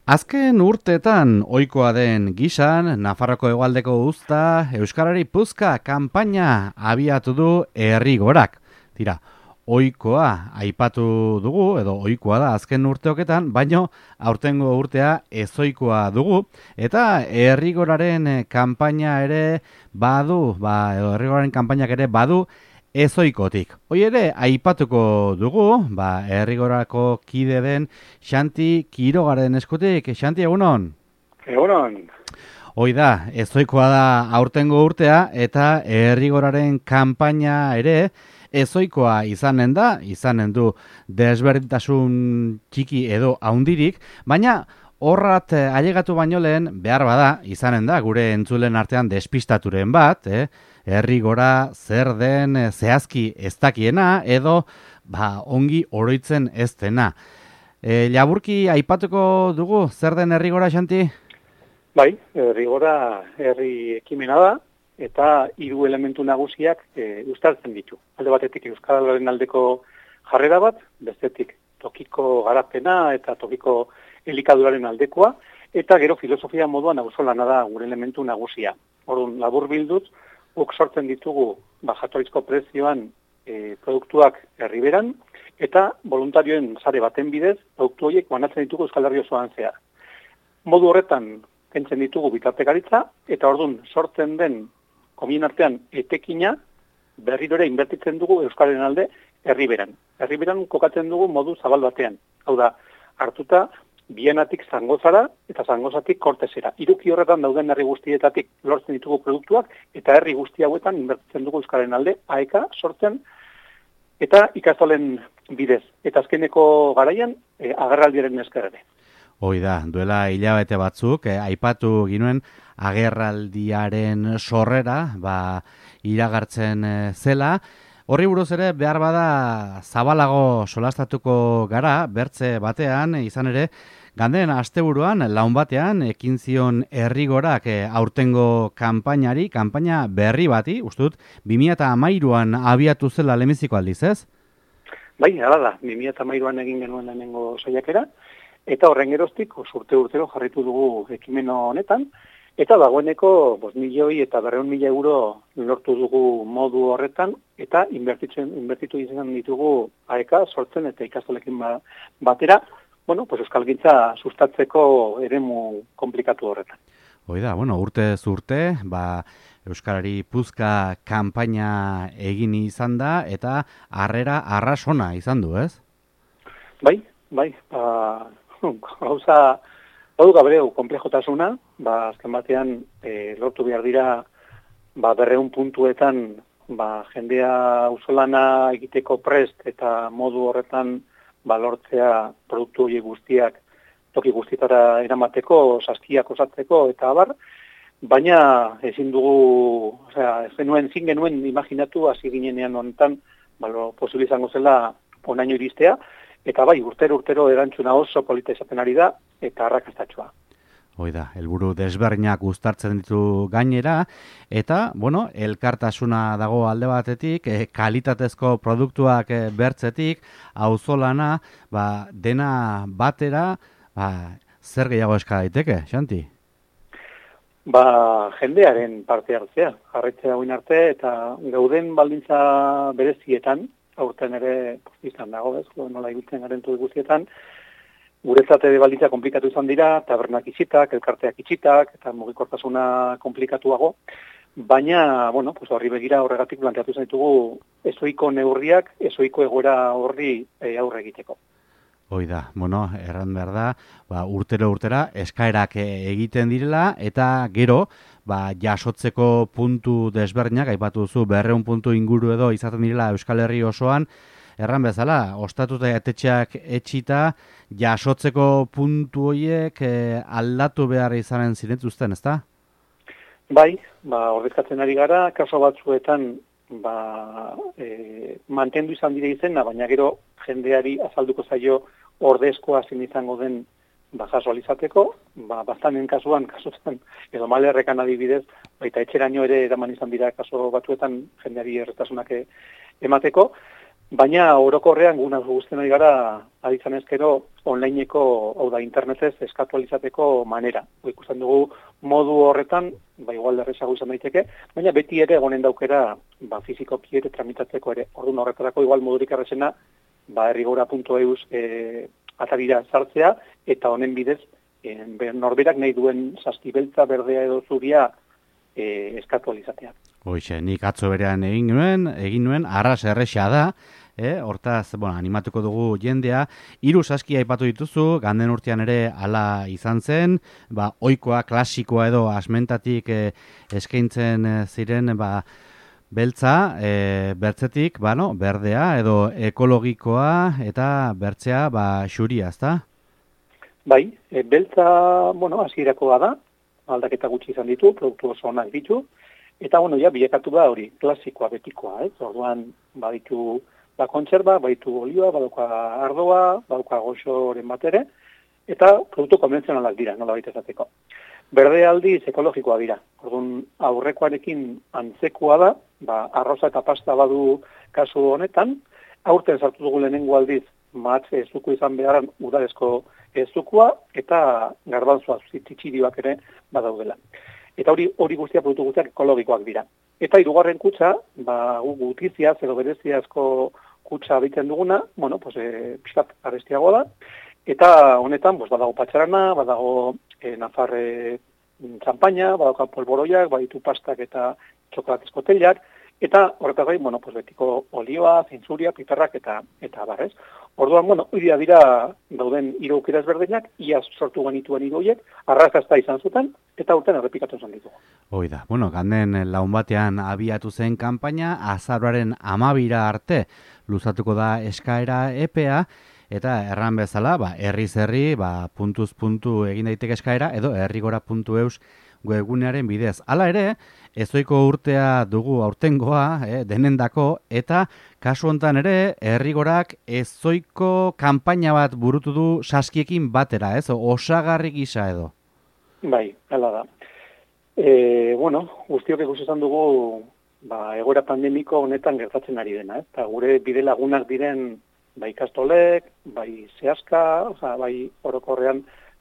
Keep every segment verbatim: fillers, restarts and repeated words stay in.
Azken urteetan ohikoa den gisan, Nafarroko hegoaldeko uzta Euskarari Puzka kanpaina abiatu du Herri Gorak. Tira, ohikoa aipatu dugu, edo ohikoa da azken urteoketan, baino aurtengo urtea ezohikoa dugu, eta Herri Goraren kanpaina ere badu, ba, edo Herri Goraren kanpainak ere badu, ezoikotik. Hoi ere, aipatuko dugu, ba, Herri Gorako kide den Xanti Kirogaren eskutik. Xanti, egunon? Egunon. Hoi da, ezoikoa da aurtengo urtea, eta Herri Goraren kanpaina ere ezoikoa izanen da, izanen du desberdintasun txiki edo haundirik, baina horrat ailegatu baino lehen behar bada, izanen da, gure entzulen artean despistaturen bat, eh? Herri Gora zer den zehazki ez dakiena edo ba, ongi oroitzen ez dena. E, laburki aipatuko dugu zer den Herri Gora, Xanti? Bai, Herri Gora herri ekimena da eta hiru elementu nagusiak e, uztartzen ditu. Alde batetik euskararen aldeko jarrera bat, bestetik tokiko garapena eta tokiko elikaduraren aldekoa, eta gero filosofia moduan auzolana da gure elementu nagusia. Orduan, labur bildut, guk sortzen ditugu ba, jatorrizko prezioan e, produktuak herriberan, eta voluntarioen sare baten bidez, produktu horiek banatzen ditugu Euskal Herri osoan zehar. Modu horretan kentzen ditugu bitartekaritza, eta orduan sortzen den komien artean etekina berriro ere inbertitzen dugu Euskararen alde herriberan. Herriberan kokatzen dugu modu zabal batean. Hau da, hartuta Bienatik Zangozara eta Zangozatik Kortesera. Hiruki horretan dauden herri guztietatik lortzen ditugu produktuak eta herri guzti hauetan inbertitzen dugu Euskararen alde aeka sortzen eta ikastolen bidez. Eta azkeneko garaian e, agerraldiaren esker ere. Hoi da, duela hilabete batzuk, eh, aipatu ginuen agerraldiaren sorrera, ba, iragartzen eh, zela. Horri buruz ere behar bada zabalago solastatuko gara, bertze batean, izan ere, ganden asteburuan, laun batean, ekin zion Herri Gorak e, aurtengo kanpainari, kanpaina berri bati, ustut, bi mila hamairuan abiatu zela lehenbiziko aldiz, ez? Bai, hala da, bi mila hamairuan egin genuen lehenengo saiakera, eta horren geroztik, urte urtero jarritu dugu ekimen honetan, eta dagoeneko bost milioi eta berrehun mila euro lortu dugu modu horretan, eta inbertitzen, inbertitu izan ditugu aeka sortzen eta ikastolekin ba, batera, bueno, pues euskalgintza sustatzeko eremu komplikatu horretan. Hoi da, bueno, urte zurte, ba, Euskarari Puzka kanpaina egin izan da, eta harrera arrasona izan du, ez? Bai, bai, ba, gauza... Hau gabreu, komplejotasuna, ba, azken batean e, lortu behar dira ba, berreun puntuetan ba, jendea auzolana egiteko prest eta modu horretan ba, lortzea produktu horiek guztiak toki guztietara eramateko, saskiak osatzeko eta abar, baina ezin dugu, osea, ez genuen, zin genuen imaginatu hasi ginenean honetan, ba, lo posible izango zela onaino iristea, eta bai, urtero urtero erantzuna oso polita izaten ari da, eta arrakastatxoa. Hoi da, helburu desberdinak uztartzen ditu gainera, eta, bueno, elkartasuna dago alde batetik, e, kalitatezko produktuak e, bertzetik, auzolana, ba, dena batera, ba, zer gehiago eska daiteke, Xanti? Ba, jendearen parte hartzea, jarretzea guin arte, eta gauden baldintza berezietan, aurten ere izan dago, ez, nola igutzen garen tudu guztietan, guretzat ere baldintza komplikatu izan dira, tabernak itxitak, elkarteak itxitak, eta mugikortasuna komplikatuago, baina, bueno, pues horri begira horregatik planteatu zen ditugu ezoiko neurriak, ezoiko egoera horri e, aurre egiteko. Hoi da, bueno, erran behar da, ba, urtero urtera eskaerak egiten direla, eta gero, ba, jasotzeko puntu desberdinak, aipatu duzu, berreun puntu inguru edo izaten direla Euskal Herri osoan, erran bezala, ostatuta etetxeak etxita, jasotzeko puntu horiek eh, aldatu behar izanen zinetuzten, ezta? Bai, ba, ordezkatzen ari gara, kaso batzuetan ba, e, mantendu izan dire izena, baina gero jendeari azalduko zaio ordezkoa zin izango den ba, jaso alizateko, ba, bastanen kasuan, kasutan, edo malerrekan adibidez, baita etxeraino ere eraman izan dira kaso batzuetan jendeari erretasunak emateko, Baina orokorrean guna guztien ari gara aditzan ezkero onlineko, hau da internetez eskatu alizateko manera. Ikusten dugu modu horretan, ba igual errezago izan daiteke, baina beti ere egonen daukera ba fizikoki ere tramitatzeko ere. Orduan horretarako igual modurik errazena ba errigora puntu eus e, atarira sartzea eta honen bidez e, norberak nahi duen zazpi beltza, berdea edo zuria e, eskatu alizatea. Hoixe, nik atzo berean egin nuen, egin nuen, arras erresa da, eh? Hortaz, bueno, animatuko dugu jendea, hiru saski aipatu dituzu, ganden urtean ere hala izan zen, ba, ohikoa, klasikoa edo asmentatik eh, eskaintzen eh, ziren, ba, beltza, e, bertzetik, ba, no, berdea edo ekologikoa eta bertzea, ba, xuria, ezta? Bai, e, beltza, bueno, hasierakoa da, aldaketa gutxi izan ditu, produktu oso onak ditu, eta, bueno, ja, bilekatu da hori, klasikoa, betikoa, ez? Orduan, baditu, ba, kontserba, baditu olioa, badauka ardoa, badauka goxoren bat ere, eta produktu konbentzionalak dira, nola baita esateko. Berde aldiz ekologikoa dira. Orduan, aurrekoarekin antzekoa da, ba, arroza eta pasta badu kasu honetan, aurten sartu dugu lehenengo aldiz, matz ezuku izan beharan udarezko ezukua, eta garbanzoa zititxirioak ere badaudela. Eta hori hori guztia produktu guztiak ekologikoak dira. Eta hirugarren kutsa, ba, gutiziaz edo bereziazko kutsa egiten duguna, bueno, pues, e, pixkat arestiago da, eta honetan, pues, badago patxarana, badago e, nafarre txampaina, badago polboroiak, baditu pastak eta txokolatezko tellak, eta horretaz gain, bueno, pues, betiko olioa, zintzuria, piperrak eta eta barrez. Orduan, bueno, hori dira dauden hiru aukera ezberdinak, iaz sortu genituen hiru horiek, arrakasta izan zuten, eta urten errepikatu izan ditugu. Hoi da, bueno, ganden laun batean abiatu zen kanpaina, azaroaren amabira arte luzatuko da eskaera epea, eta erran bezala, ba, herriz herri, ba, puntuz puntu egin daiteke eskaera, edo herrigora puntu eus webgunearen bidez. Hala ere, ezoiko urtea dugu aurtengoa, eh, denendako, eta kasu hontan ere, herrigorak ezoiko kanpaina bat burutu du saskiekin batera, ez? Osagarri gisa edo. Bai, hala da. E, bueno, guztiok ikusi izan dugu ba, egoera pandemiko honetan gertatzen ari dena, ez? Eta gure bide lagunak diren bai ikastolek, bai zehazka, oza, bai orokorrean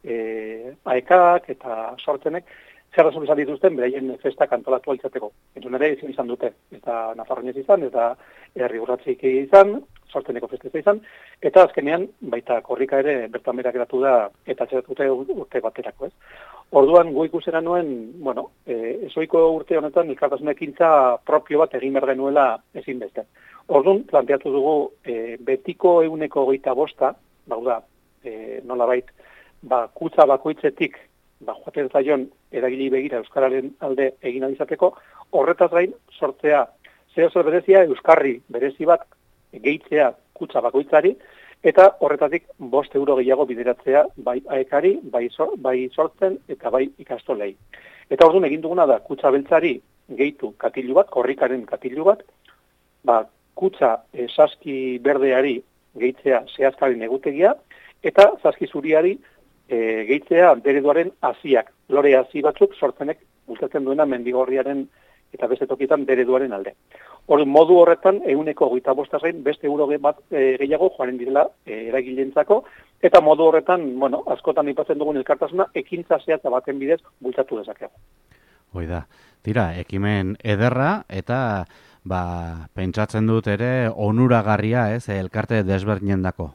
e, aekak eta sortenek, zer razon izan dituzten, beraien festak antolatu alitzateko. Entzun ere ezin izan dute, eta Nafarroinez izan, eta herri urratzeik izan, sorteneko festeza izan, eta azkenean, baita korrika ere bertan bera geratu da, eta txeratute urte baterako, ez? Orduan, gu ikusera nuen, bueno, e, ezoiko urte honetan, elkartasun ekintza propio bat egin behar genuela ezin beste. Orduan, planteatu dugu, e, betiko euneko hogeita bosta, bau da, e, nolabait, ba, kutsa bakoitzetik, ba, joaten zaion eragili begira euskararen alde egin izateko, horretaz gain sortzea zeo zer berezia euskarri berezi bat gehitzea kutsa bakoitzari, eta horretatik bost euro gehiago bideratzea bai aekari, bai, sor, bai sortzen eta bai ikastolei. Eta orduan egin duguna da kutsa beltzari gehitu katilu bat, korrikaren katilu bat, ba, kutsa e, saski berdeari gehitzea zehazkaren egutegia, eta saski zuriari E, gehitzea dereduaren haziak, lore hazi batzuk sortzenek bultzatzen duena mendigorriaren eta beste tokitan dereduaren alde. Hor, modu horretan, euneko hogeita bostazgain beste euro bat e, gehiago joaren direla e, eragilentzako, eta modu horretan, bueno, askotan aipatzen dugun elkartasuna, ekintza zehatza baten bidez bultzatu dezakegu. Hoi da, tira, ekimen ederra, eta ba, pentsatzen dut ere onuragarria, ez, elkarte desberdinen dako.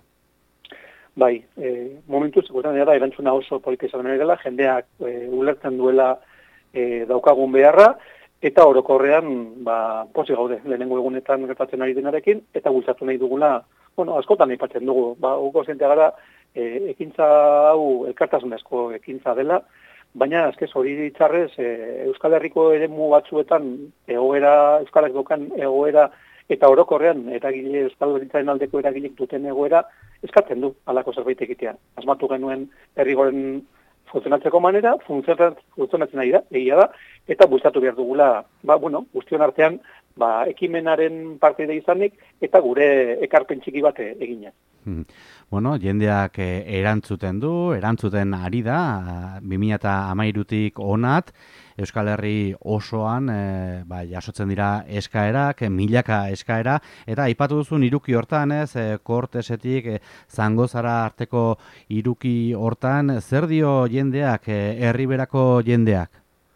Bai, e, momentu zekutan da erantzuna oso polita izan dela, jendeak e, ulertzen duela e, daukagun beharra, eta orokorrean, ba, posi gaude, lehenengo egunetan gertatzen ari denarekin, eta bultzatu nahi dugula, bueno, askotan aipatzen dugu, ba, uko zentea gara, e, ekintza hau elkartasunezko ekintza dela, baina azkez hori txarrez, e, Euskal Herriko eremu batzuetan egoera, Euskalak dokan egoera, eta orokorrean eragile Euskal Herritzaren aldeko eragilek duten egoera eskatzen du halako zerbait egitea. Asmatu genuen herrigoren funtzionatzeko manera, funtzionatzen ari da, egia da, eta bultzatu behar dugula, ba, bueno, guztion artean, ba, ekimenaren partida izanik, eta gure ekarpen txiki bat eginez. Bueno, jendeak erantzuten du, erantzuten ari da, bi mila hamairutik onat, Euskal Herri osoan e, ba, jasotzen dira eskaerak, milaka eskaera, eta aipatu duzun hiruki hortan, ez, e, Kortesetik, e, Zangozara arteko hiruki hortan, zer dio jendeak, e, herriberako jendeak?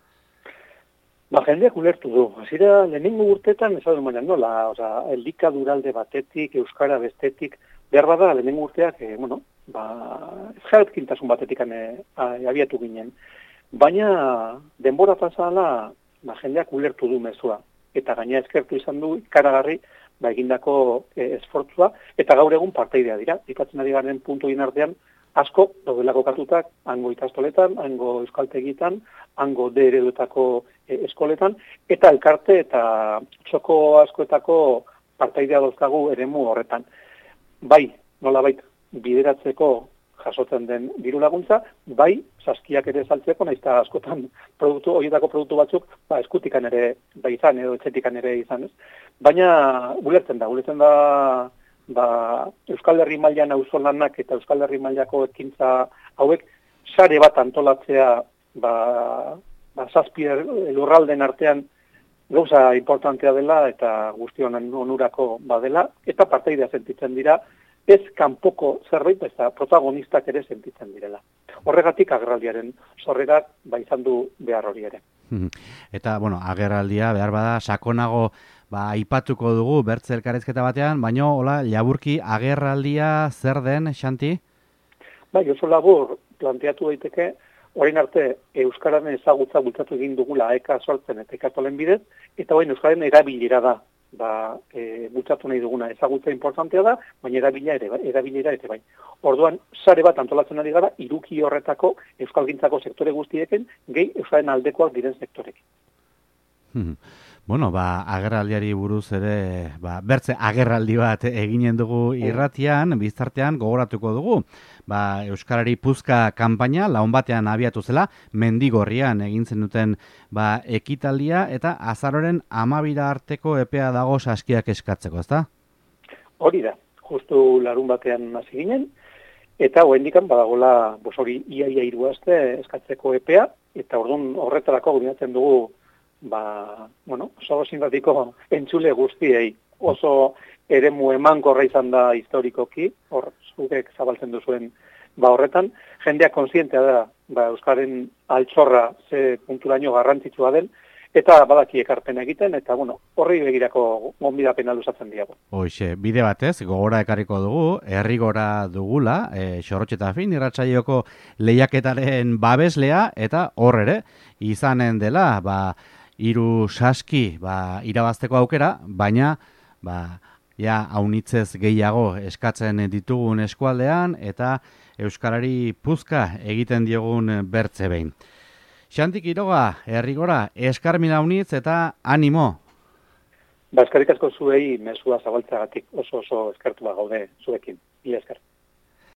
Ba, jendeak ulertu du. Hasira lehenengo urteetan, ez adu manean nola, oza, elikaduralde batetik, euskara bestetik, behar bada lehenengo urteak, e, bueno, ba, ezjaretkintasun batetik e, abiatu ginen. Baina denbora pasala, ba, jendeak ulertu du mezua. Eta gaina eskertu izan du, ikaragarri, ba, egindako e, esfortzua, eta gaur egun parteidea dira. Ikatzen ari garen puntu artean, asko, daudelako kartutak, hango ikastoletan, hango euskaltegitan, hango de ereduetako e, eskoletan, eta elkarte eta txoko askoetako parteidea dauzkagu eremu horretan. Bai, nolabait bideratzeko jasotzen den diru laguntza, bai, saskiak ere saltzeko, naizta askotan produktu, horietako produktu batzuk, ba, eskutikan ere da izan, edo etxetikan ere izan, ez? Baina, ulertzen da, ulertzen da, ba, Euskal Herri mailan auzolanak eta Euskal Herri mailako ekintza hauek, sare bat antolatzea, ba, ba, zazpi lurralden artean, gauza importantea dela eta guztionen onurako badela, eta parteidea sentitzen dira, ez kanpoko zerbait, eta protagonistak ere sentitzen direla. Horregatik agerraldiaren sorrerak ba izan du behar hori ere. Eta, bueno, agerraldia behar bada sakonago ba aipatuko dugu bertze elkarrizketa batean, baino hola laburki agerraldia zer den, Xanti? Bai, oso labur planteatu daiteke, orain arte euskararen ezagutza bultzatu egin dugula eka sortzen eta ikastolen bidez, eta orain euskararen erabilera da. Ba, e, bultzatu nahi duguna ezagutza importantea da, baina erabilera ere, erabilera ere bai. Orduan, sare bat antolatzen ari gara, hiruki horretako euskalgintzako sektore guztieken, gehi euskaren aldekoak diren sektorekin. Bueno, ba, agerraldiari buruz ere, ba, bertze agerraldi bat eginen dugu irratian, biztartean gogoratuko dugu. Ba, Euskarari Puzka kanpaina laun batean abiatu zela, Mendigorrian egin zen duten ba, ekitaldia eta azaroren amabira arteko epea dago saskiak eskatzeko, ezta? Hori da, justu larun batean hasi ginen, eta hoendikan badagola bos hori iaia hiru aste eskatzeko epea, eta orduan horretarako guneatzen dugu ba, bueno, oso simpatiko entzule guztiei, oso eremu emankorra izan da historikoki, hor zugek zabaltzen duzuen ba horretan, jendeak kontzientea da ba, Euskaren altxorra ze punturaino garrantzitsua den, eta badaki ekarpena egiten, eta bueno, horri begirako gonbidapena luzatzen diago. Hoxe, bide batez, gogora ekarriko dugu, herrigora dugula, e, Xorrotxeta Fin, irratsaioko lehiaketaren babeslea, eta hor ere, izanen dela, ba, hiru saski ba, irabazteko aukera, baina ba, ja, haunitzez gehiago eskatzen ditugun eskualdean eta Euskarari Puzka egiten diogun bertze behin. Xanti Quiroga, herrigora, eskarmila haunitz eta animo. Ba, eskarrik asko zuei mezua zabaltzagatik oso oso eskertua gaude zuekin. Mila esker.